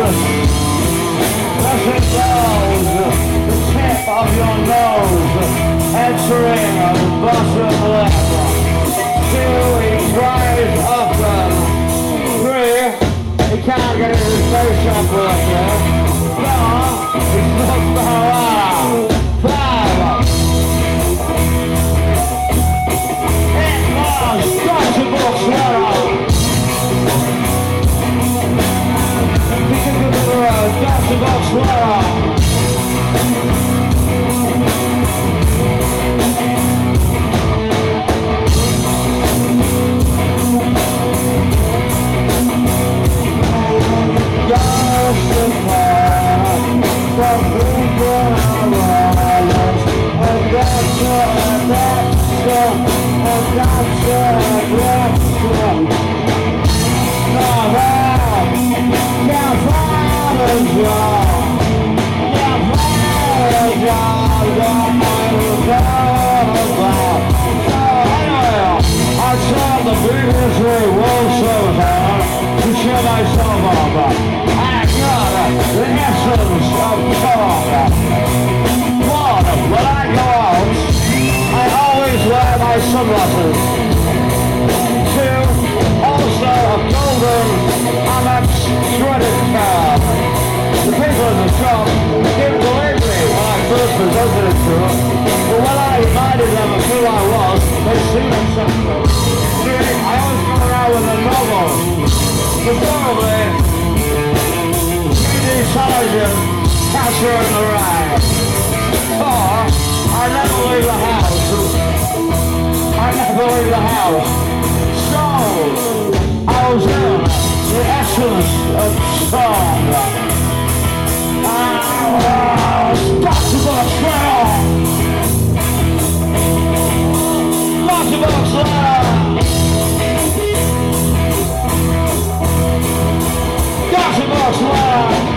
as it goes, the tip of your nose, entering the bottom left. 2, he tries up them. 3, he can't get it in his face up with it. 4, he's not far out. 5, it was Dr. Swallow. Dr. Swallow. Sunglasses. 2, also a golden Amex shredded car. The people in the shop didn't believe me when I first presented it to them, but when I reminded them of who I was, they seen themselves. See, I always go around with a novel, but probably PD Sergeant, Catcher in the Rye. Or I never leave the house. I never leave the house. So, I was in the essence of song. I was Dr. Swallow. Dr. Swallow. Dr. Swallow.